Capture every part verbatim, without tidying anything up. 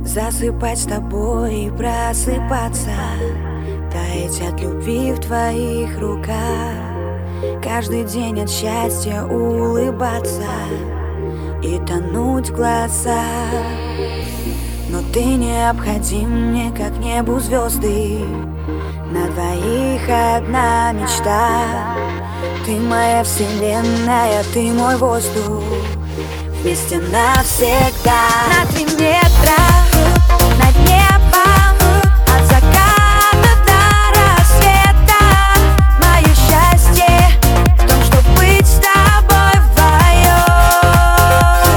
Засыпать с тобой и просыпаться, таять от любви в твоих руках, каждый день от счастья улыбаться и тонуть в глазах. Но ты необходим мне, как небу звезды, на двоих одна мечта. Ты моя вселенная, ты мой воздух, вместе навсегда. На три метра над небом, от заката до рассвета. Мое счастье в том, чтоб быть с тобой вдвоем.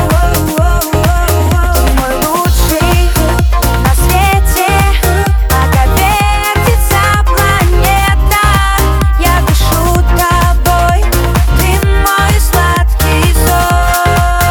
Ты мой лучший на свете, пока вертится планета. Я дышу тобой, ты мой сладкий сон.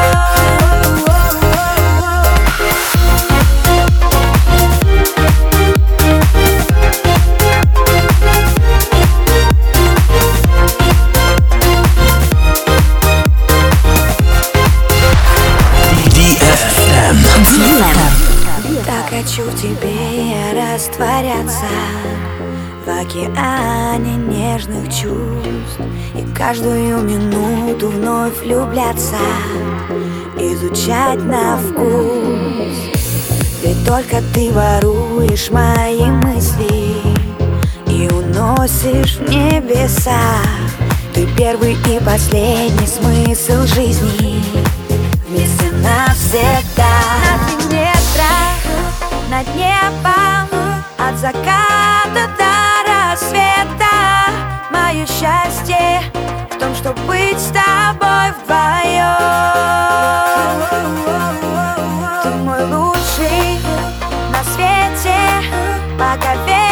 Так хочу в тебе я растворяться в океане нежных чувств, и каждую минуту вновь влюбляться, изучать на вкус. Ведь только ты воруешь мои мысли и уносишь в небеса. Ты первый и последний смысл жизни, вместе навсегда. На три метра над небом, от заката до рассвета. Мое счастье в том, чтоб быть с тобой вдвоем. Ты мой лучший на свете, пока верю.